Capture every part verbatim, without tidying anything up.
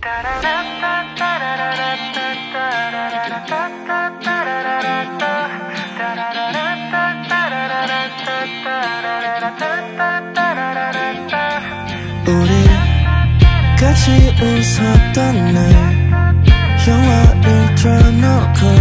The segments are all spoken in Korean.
우리 같이 웃었던 날 영화를 틀어놓고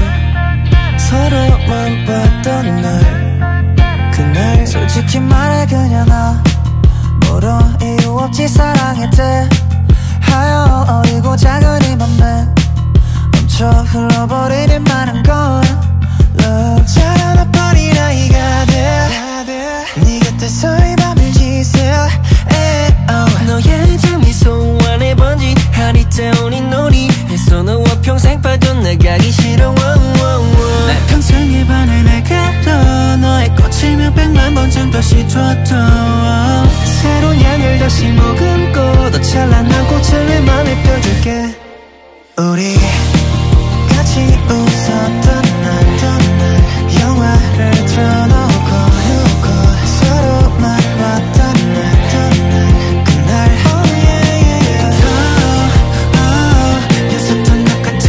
서로만 봤던 날 그날 솔직히 말해 그냥 아무런 이유 없이 사랑했대 하여 어리고 작은 이 맘에 멈춰 흘러버리는 많은 건 love 자라나버린 아이가 돼 네 곁에서 이 밤을 지새워 너의 장미소 안에 번진 하리 태우는 놀이 해서 너와 평생 빠져나가기 싫어 날 평생에 반해 내게로 너의 꽃이면 백만 번 정도 씻어도 새로운 향을 다시 머금고 더 찬란한 꽃을 내 맘에 펴줄게 우리 같이 웃었던 날 영화를 틀어놓고 서로만 봤던 날 그날 oh yeah yeah oh, oh, 있었던 것 같아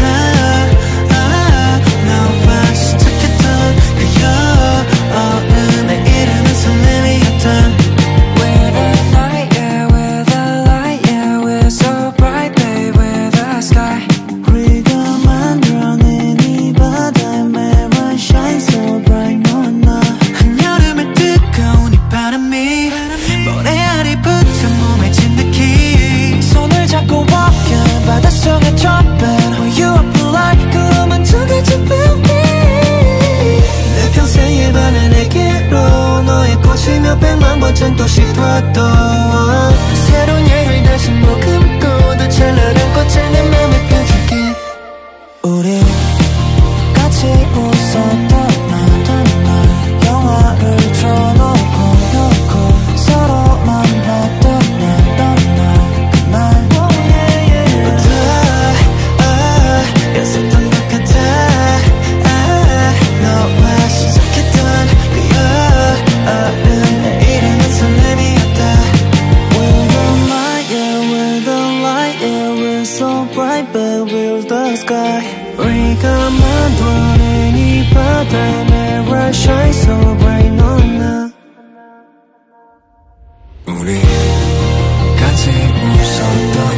ah, 너와 시작했던 그 여름의 이름은 설렘이었던 With the night yeah with the light yeah we're so bright babe with the sky 우리가 만들어낸 이 바다에 매번 shine so bright 너와 나 한여름의 뜨거운 이 바람이 모래 아래부터 몸에 진 느낌 손을 잡고 walking 바닷속에 dropping Oh you up like 구름은 저같이 feel me 내 평생에 반해 내게로 너의 꽃이 몇백만 번 정도 씹어도 새로운 향을 다시 머금고 더 찬란한 꽃을 내 맘에 펴줄게 우리 같이 웃었던 날 영화를 틀어놓고 서로만 봤던 날 그날 oh yeah yeah 아, 였었던 것 같아 아, 너와 시작했던 그 여름의 이름은 설렘이었다 With the light yeah with the light yeah we're so bright but with the sky 우리가 만들어낸 이 바다에 never shine so bright 너와 나 우리 같이 웃었던